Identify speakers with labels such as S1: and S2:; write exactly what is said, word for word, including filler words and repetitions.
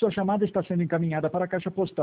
S1: Sua chamada está sendo encaminhada para a caixa postal